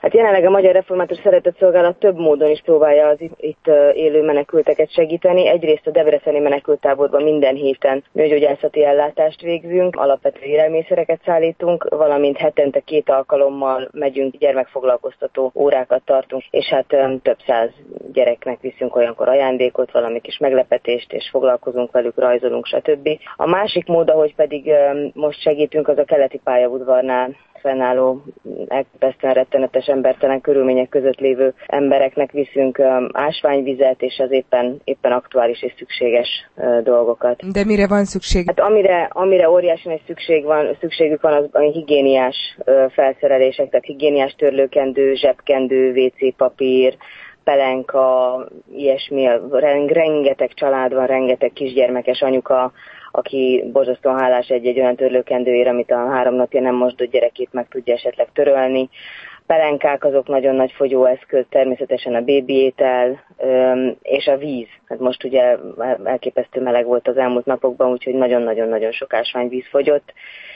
Hát jelenleg a Magyar Református Szeretetszolgálat több módon is próbálja az itt élő menekülteket segíteni. Egyrészt a debreceni menekülttáborban minden héten nőgyógyászati ellátást végzünk, alapvető élelmiszereket szállítunk, valamint hetente 2 alkalommal megyünk, gyermekfoglalkoztató órákat tartunk, és hát több száz gyereknek viszünk olyankor ajándékot, valami kis meglepetést, és foglalkozunk velük, rajzolunk, stb. A másik mód, ahogy pedig most segítünk, az a keleti pályaudvarnál fennálló elképesztően rettenetes embertelen körülmények között lévő embereknek viszünk ásványvizet, és az éppen aktuális és szükséges dolgokat. De mire van szükség? Hát amire óriási nagy szükségük van, az a higiéniás felszerelések, tehát higiéniás törlőkendő, zsebkendő, WC papír, pelenka, ilyesmi, rengeteg család van, rengeteg kisgyermekes anyuka, aki borzasztóan hálás egy olyan törlőkendőért, amit a 3 napja nem mosdott gyerekét meg tudja esetleg törölni. Pelenkák azok nagyon nagy fogyóeszköz, természetesen a bébiétel és a víz. Hát most ugye elképesztő meleg volt az elmúlt napokban, úgyhogy nagyon-nagyon-nagyon sok ásványvíz fogyott.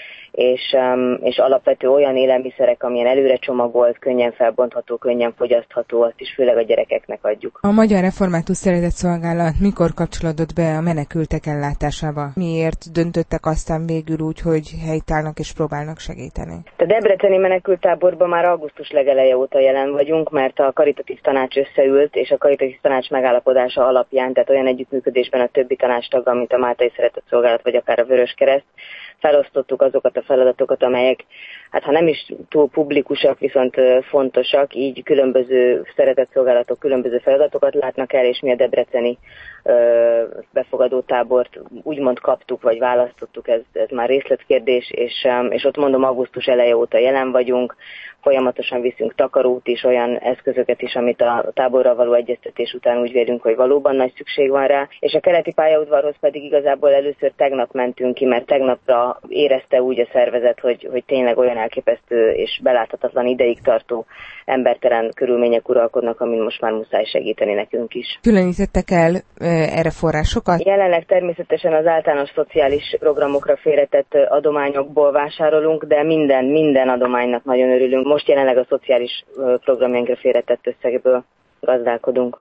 És alapvető olyan élelmiszerek, amilyen előre csomagolt, könnyen felbontható, könnyen fogyasztható, azt is főleg a gyerekeknek adjuk. A Magyar Református Szeretetszolgálat mikor kapcsolódott be a menekültek ellátásába? Miért döntöttek aztán végül úgy, hogy helytállnak és próbálnak segíteni? A debreceni menekülttáborban már augusztus legeleje óta jelen vagyunk, mert a karitatív tanács összeült, és a karitatív tanács megállapodása alapján, tehát olyan együttműködésben a többi tanácstaggal, mint a Máltai Szeretetszolgálat vagy akár a Vöröskereszt, felosztottuk azokat a feladatokat, amelyek, hát ha nem is túl publikusak, viszont fontosak, így különböző szeretetszolgálatok különböző feladatokat látnak el, és mi a debreceni befogadó tábort úgymond kaptuk, vagy választottuk, ez már részletkérdés, és ott mondom, augusztus eleje óta jelen vagyunk, folyamatosan viszünk takarót is, olyan eszközöket is, amit a táborral való egyeztetés után úgy vélünk, hogy valóban nagy szükség van rá, és a keleti pályaudvarhoz pedig igazából először tegnap mentünk ki, mert tegnapra érezte úgy a szervezet, hogy tényleg olyan elképesztő és beláthatatlan ideig tartó embertelen körülmények uralkodnak, amin most már muszáj segíteni nekünk is. Különítettek el erre forrásokat? Jelenleg természetesen az általános szociális programokra félretett adományokból vásárolunk, de minden adománynak nagyon örülünk. Most jelenleg a szociális programjainkra félretett összegből gazdálkodunk.